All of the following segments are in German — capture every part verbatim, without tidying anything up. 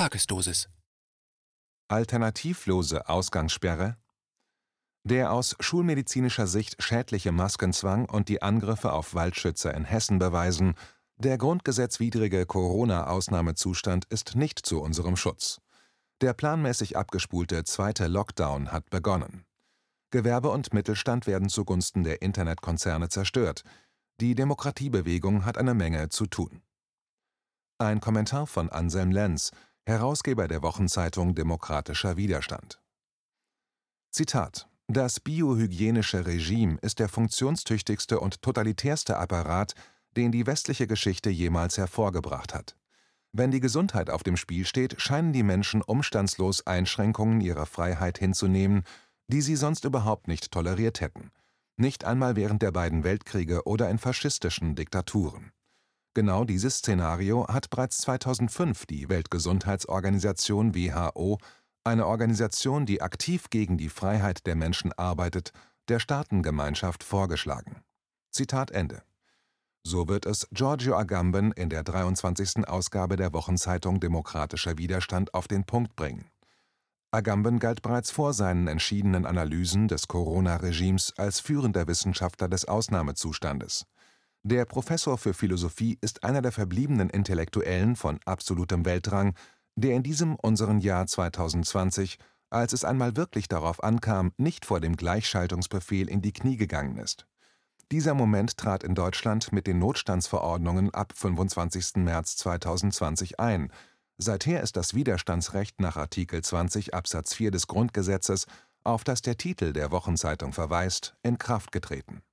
Tagesdosis. Alternativlose Ausgangssperre. Der aus schulmedizinischer Sicht schädliche Maskenzwang und die Angriffe auf Waldschützer in Hessen beweisen, der grundgesetzwidrige Corona-Ausnahmezustand ist nicht zu unserem Schutz. Der planmäßig abgespulte zweite Lockdown hat begonnen. Gewerbe und Mittelstand werden zugunsten der Internetkonzerne zerstört. Die Demokratiebewegung hat eine Menge zu tun. Ein Kommentar von Anselm Lenz, Herausgeber der Wochenzeitung Demokratischer Widerstand. Zitat: Das biohygienische Regime ist der funktionstüchtigste und totalitärste Apparat, den die westliche Geschichte jemals hervorgebracht hat. Wenn die Gesundheit auf dem Spiel steht, scheinen die Menschen umstandslos Einschränkungen ihrer Freiheit hinzunehmen, die sie sonst überhaupt nicht toleriert hätten. Nicht einmal während der beiden Weltkriege oder in faschistischen Diktaturen. Genau dieses Szenario hat bereits zweitausendfünf die Weltgesundheitsorganisation W H O, eine Organisation, die aktiv gegen die Freiheit der Menschen arbeitet, der Staatengemeinschaft vorgeschlagen. Zitat Ende. So wird es Giorgio Agamben in der dreiundzwanzigsten Ausgabe der Wochenzeitung Demokratischer Widerstand auf den Punkt bringen. Agamben galt bereits vor seinen entschiedenen Analysen des Corona-Regimes als führender Wissenschaftler des Ausnahmezustandes. Der Professor für Philosophie ist einer der verbliebenen Intellektuellen von absolutem Weltrang, der in diesem unseren Jahr zweitausendzwanzig, als es einmal wirklich darauf ankam, nicht vor dem Gleichschaltungsbefehl in die Knie gegangen ist. Dieser Moment trat in Deutschland mit den Notstandsverordnungen ab fünfundzwanzigsten März zweitausendzwanzig ein. Seither ist das Widerstandsrecht nach Artikel zwanzig Absatz vier des Grundgesetzes, auf das der Titel der Wochenzeitung verweist, in Kraft getreten.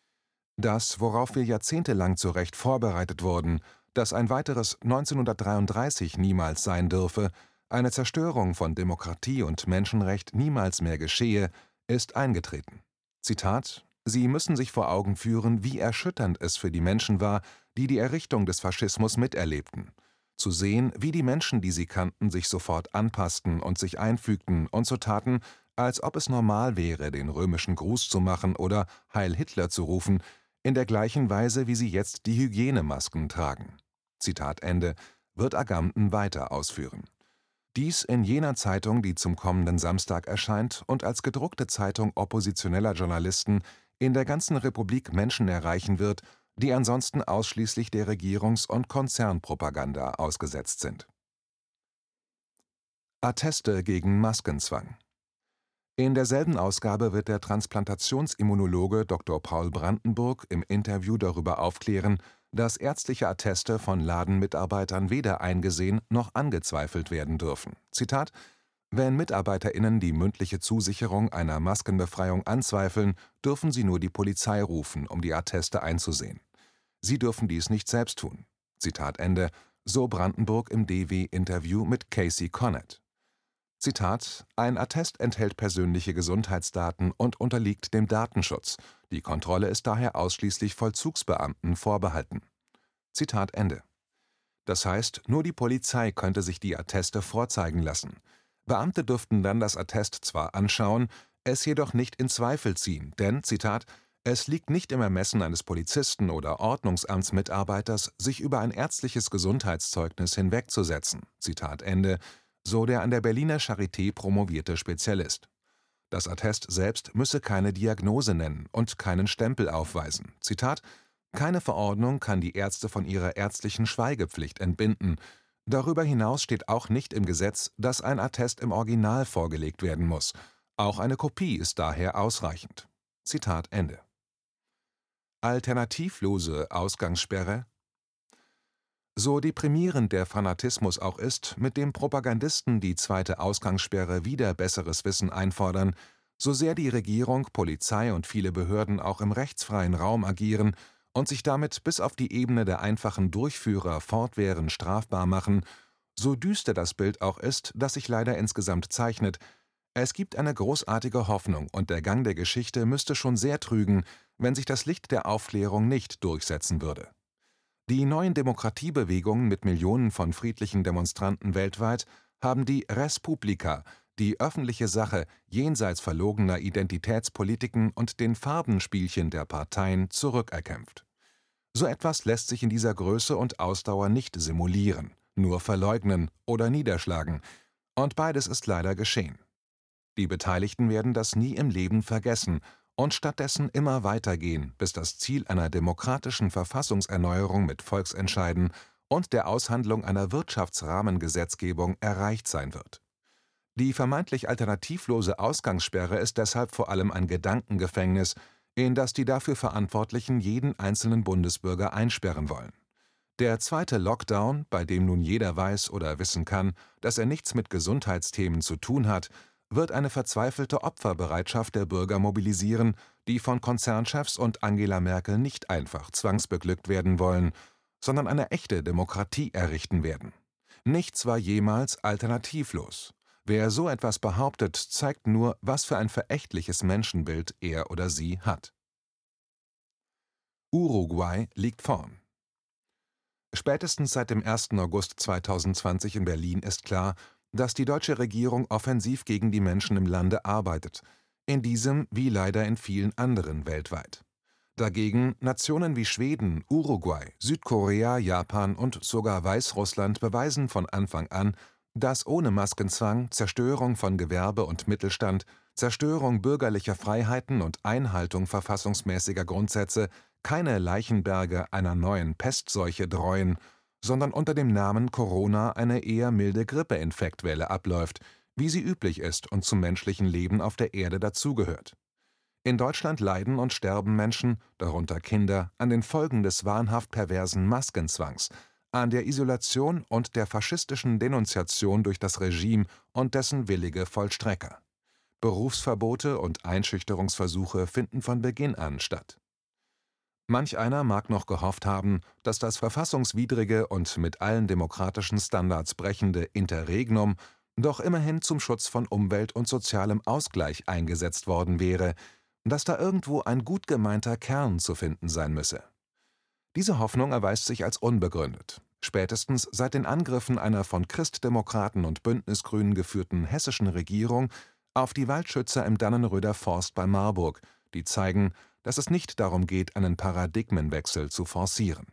Das, worauf wir jahrzehntelang zu Recht vorbereitet wurden, dass ein weiteres neunzehnhundertdreiunddreißig niemals sein dürfe, eine Zerstörung von Demokratie und Menschenrecht niemals mehr geschehe, ist eingetreten. Zitat: Sie müssen sich vor Augen führen, wie erschütternd es für die Menschen war, die die Errichtung des Faschismus miterlebten. Zu sehen, wie die Menschen, die sie kannten, sich sofort anpassten und sich einfügten und so taten, als ob es normal wäre, den römischen Gruß zu machen oder Heil Hitler zu rufen, in der gleichen Weise, wie sie jetzt die Hygienemasken tragen. Zitat Ende, wird Agamben weiter ausführen. Dies in jener Zeitung, die zum kommenden Samstag erscheint und als gedruckte Zeitung oppositioneller Journalisten in der ganzen Republik Menschen erreichen wird, die ansonsten ausschließlich der Regierungs- und Konzernpropaganda ausgesetzt sind. Atteste gegen Maskenzwang. In derselben Ausgabe wird der Transplantationsimmunologe Doktor Paul Brandenburg im Interview darüber aufklären, dass ärztliche Atteste von Ladenmitarbeitern weder eingesehen noch angezweifelt werden dürfen. Zitat: Wenn MitarbeiterInnen die mündliche Zusicherung einer Maskenbefreiung anzweifeln, dürfen sie nur die Polizei rufen, um die Atteste einzusehen. Sie dürfen dies nicht selbst tun. Zitat Ende, so Brandenburg im D W-Interview mit Casey Connet. Zitat: Ein Attest enthält persönliche Gesundheitsdaten und unterliegt dem Datenschutz. Die Kontrolle ist daher ausschließlich Vollzugsbeamten vorbehalten. Zitat Ende. Das heißt, nur die Polizei könnte sich die Atteste vorzeigen lassen. Beamte dürften dann das Attest zwar anschauen, es jedoch nicht in Zweifel ziehen, denn, Zitat, es liegt nicht im Ermessen eines Polizisten oder Ordnungsamtsmitarbeiters, sich über ein ärztliches Gesundheitszeugnis hinwegzusetzen. Zitat Ende, so der an der Berliner Charité promovierte Spezialist. Das Attest selbst müsse keine Diagnose nennen und keinen Stempel aufweisen. Zitat: Keine Verordnung kann die Ärzte von ihrer ärztlichen Schweigepflicht entbinden. Darüber hinaus steht auch nicht im Gesetz, dass ein Attest im Original vorgelegt werden muss. Auch eine Kopie ist daher ausreichend. Zitat Ende. Alternativlose Ausgangssperre. So deprimierend der Fanatismus auch ist, mit dem Propagandisten die zweite Ausgangssperre wider besseres Wissen einfordern, so sehr die Regierung, Polizei und viele Behörden auch im rechtsfreien Raum agieren und sich damit bis auf die Ebene der einfachen Durchführer fortwährend strafbar machen, so düster das Bild auch ist, das sich leider insgesamt zeichnet, es gibt eine großartige Hoffnung und der Gang der Geschichte müsste schon sehr trügen, wenn sich das Licht der Aufklärung nicht durchsetzen würde. Die neuen Demokratiebewegungen mit Millionen von friedlichen Demonstranten weltweit haben die Res Publica, die öffentliche Sache jenseits verlogener Identitätspolitiken und den Farbenspielchen der Parteien, zurückerkämpft. So etwas lässt sich in dieser Größe und Ausdauer nicht simulieren. nur verleugnen oder niederschlagen, und beides ist leider geschehen. Die Beteiligten werden das nie im Leben vergessen und stattdessen immer weitergehen, bis das Ziel einer demokratischen Verfassungserneuerung mit Volksentscheiden und der Aushandlung einer Wirtschaftsrahmengesetzgebung erreicht sein wird. Die vermeintlich alternativlose Ausgangssperre ist deshalb vor allem ein Gedankengefängnis, in das die dafür Verantwortlichen jeden einzelnen Bundesbürger einsperren wollen. Der zweite Lockdown, bei dem nun jeder weiß oder wissen kann, dass er nichts mit Gesundheitsthemen zu tun hat, wird eine verzweifelte Opferbereitschaft der Bürger mobilisieren, die von Konzernchefs und Angela Merkel nicht einfach zwangsbeglückt werden wollen, sondern eine echte Demokratie errichten werden. Nichts war jemals alternativlos. Wer so etwas behauptet, zeigt nur, was für ein verächtliches Menschenbild er oder sie hat. Uruguay liegt vorn. Spätestens seit dem ersten August zweitausendzwanzig in Berlin ist klar, dass die deutsche Regierung offensiv gegen die Menschen im Lande arbeitet, in diesem wie leider in vielen anderen weltweit. Dagegen Nationen wie Schweden, Uruguay, Südkorea, Japan und sogar Weißrussland beweisen von Anfang an, dass ohne Maskenzwang Zerstörung von Gewerbe und Mittelstand, Zerstörung bürgerlicher Freiheiten und Einhaltung verfassungsmäßiger Grundsätze keine Leichenberge einer neuen Pestseuche dräuen, sondern unter dem Namen Corona eine eher milde Grippeinfektwelle abläuft, wie sie üblich ist und zum menschlichen Leben auf der Erde dazugehört. In Deutschland leiden und sterben Menschen, darunter Kinder, an den Folgen des wahnhaft perversen Maskenzwangs, an der Isolation und der faschistischen Denunziation durch das Regime und dessen willige Vollstrecker. Berufsverbote und Einschüchterungsversuche finden von Beginn an statt. Manch einer mag noch gehofft haben, dass das verfassungswidrige und mit allen demokratischen Standards brechende Interregnum doch immerhin zum Schutz von Umwelt und sozialem Ausgleich eingesetzt worden wäre, dass da irgendwo ein gut gemeinter Kern zu finden sein müsse. Diese Hoffnung erweist sich als unbegründet, spätestens seit den Angriffen einer von Christdemokraten und Bündnisgrünen geführten hessischen Regierung auf die Waldschützer im Dannenröder Forst bei Marburg, die zeigen, dass es nicht darum geht, einen Paradigmenwechsel zu forcieren.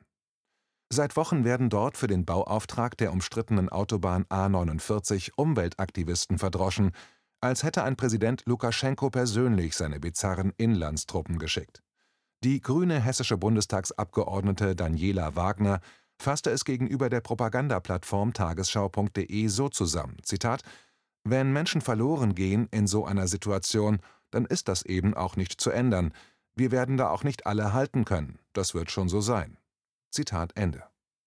Seit Wochen werden dort für den Bauauftrag der umstrittenen Autobahn A neunundvierzig Umweltaktivisten verdroschen, als hätte ein Präsident Lukaschenko persönlich seine bizarren Inlandstruppen geschickt. Die grüne hessische Bundestagsabgeordnete Daniela Wagner fasste es gegenüber der Propagandaplattform tagesschau punkt de so zusammen, Zitat: »Wenn Menschen verloren gehen in so einer Situation, dann ist das eben auch nicht zu ändern. Wir werden da auch nicht alle halten können, das wird schon so sein.« Zitat Ende.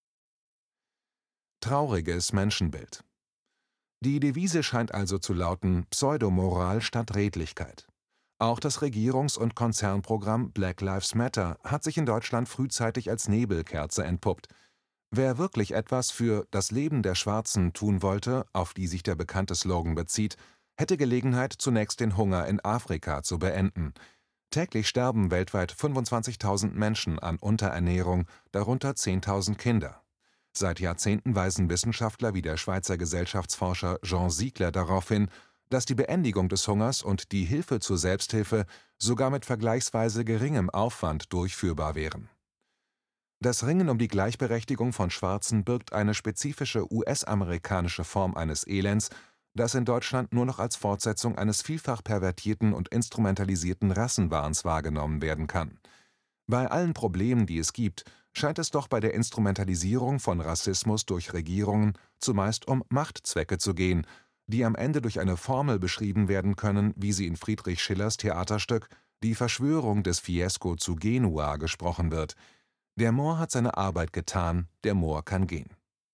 Trauriges Menschenbild. Die Devise scheint also zu lauten: Pseudomoral statt Redlichkeit. Auch das Regierungs- und Konzernprogramm Black Lives Matter hat sich in Deutschland frühzeitig als Nebelkerze entpuppt. Wer wirklich etwas für das Leben der Schwarzen tun wollte, auf die sich der bekannte Slogan bezieht, hätte Gelegenheit, zunächst den Hunger in Afrika zu beenden. Täglich sterben weltweit fünfundzwanzigtausend Menschen an Unterernährung, darunter zehntausend Kinder. Seit Jahrzehnten weisen Wissenschaftler wie der Schweizer Gesellschaftsforscher Jean Siegler darauf hin, dass die Beendigung des Hungers und die Hilfe zur Selbsthilfe sogar mit vergleichsweise geringem Aufwand durchführbar wären. Das Ringen um die Gleichberechtigung von Schwarzen birgt eine spezifische U S-amerikanische Form eines Elends, das in Deutschland nur noch als Fortsetzung eines vielfach pervertierten und instrumentalisierten Rassenwahns wahrgenommen werden kann. Bei allen Problemen, die es gibt, scheint es doch bei der Instrumentalisierung von Rassismus durch Regierungen zumeist um Machtzwecke zu gehen, die am Ende durch eine Formel beschrieben werden können, wie sie in Friedrich Schillers Theaterstück »Die Verschwörung des Fiesco zu Genua« gesprochen wird: Der Moor hat seine Arbeit getan, der Moor kann gehen.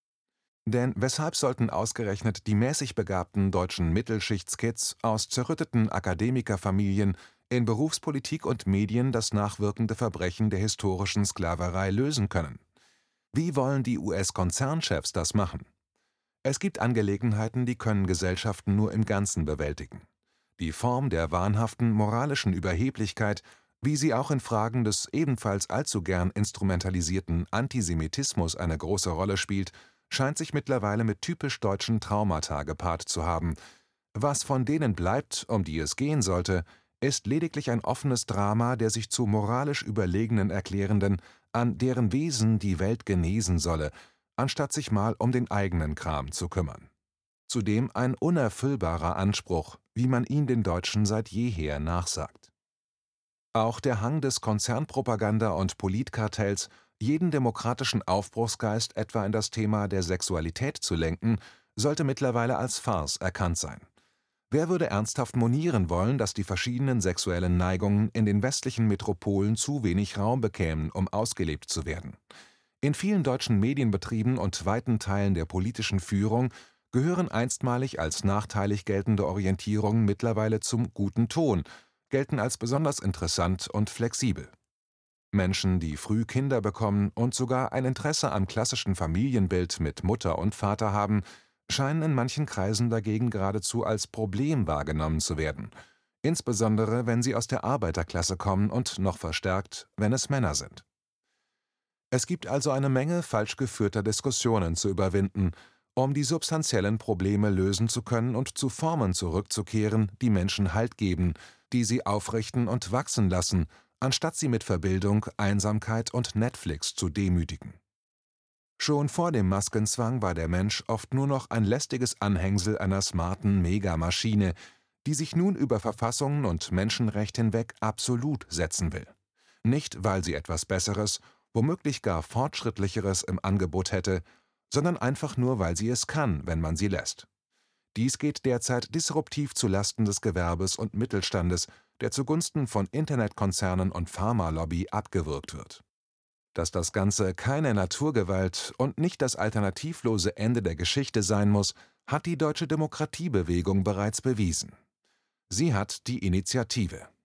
Denn weshalb sollten ausgerechnet die mäßig begabten deutschen Mittelschichtskids aus zerrütteten Akademikerfamilien in Berufspolitik und Medien das nachwirkende Verbrechen der historischen Sklaverei lösen können? Wie wollen die U S-Konzernchefs das machen? Es gibt Angelegenheiten, die können Gesellschaften nur im Ganzen bewältigen. Die Form der wahnhaften moralischen Überheblichkeit, wie sie auch in Fragen des ebenfalls allzu gern instrumentalisierten Antisemitismus eine große Rolle spielt, scheint sich mittlerweile mit typisch deutschen Traumata gepaart zu haben. Was von denen bleibt, um die es gehen sollte, ist lediglich ein offenes Drama der sich zu moralisch Überlegenen erklärenden, an deren Wesen die Welt genesen solle, anstatt sich mal um den eigenen Kram zu kümmern. Zudem ein unerfüllbarer Anspruch, wie man ihn den Deutschen seit jeher nachsagt. Auch der Hang des Konzernpropaganda- und Politkartells, jeden demokratischen Aufbruchsgeist etwa in das Thema der Sexualität zu lenken, sollte mittlerweile als Farce erkannt sein. Wer würde ernsthaft monieren wollen, dass die verschiedenen sexuellen Neigungen in den westlichen Metropolen zu wenig Raum bekämen, um ausgelebt zu werden? In vielen deutschen Medienbetrieben und weiten Teilen der politischen Führung gehören einstmalig als nachteilig geltende Orientierungen mittlerweile zum guten Ton, gelten als besonders interessant und flexibel. Menschen, die früh Kinder bekommen und sogar ein Interesse am klassischen Familienbild mit Mutter und Vater haben, scheinen in manchen Kreisen dagegen geradezu als Problem wahrgenommen zu werden, insbesondere wenn sie aus der Arbeiterklasse kommen und noch verstärkt, wenn es Männer sind. Es gibt also eine Menge falsch geführter Diskussionen zu überwinden, um die substanziellen Probleme lösen zu können und zu Formen zurückzukehren, die Menschen Halt geben, die sie aufrichten und wachsen lassen, anstatt sie mit Verbildung, Einsamkeit und Netflix zu demütigen. Schon vor dem Maskenzwang war der Mensch oft nur noch ein lästiges Anhängsel einer smarten Megamaschine, die sich nun über Verfassungen und Menschenrecht hinweg absolut setzen will. Nicht, weil sie etwas Besseres, womöglich gar Fortschrittlicheres im Angebot hätte, sondern einfach nur, weil sie es kann, wenn man sie lässt. Dies geht derzeit disruptiv zulasten des Gewerbes und Mittelstandes, der zugunsten von Internetkonzernen und Pharmalobby abgewürgt wird. Dass das Ganze keine Naturgewalt und nicht das alternativlose Ende der Geschichte sein muss, hat die deutsche Demokratiebewegung bereits bewiesen. Sie hat die Initiative.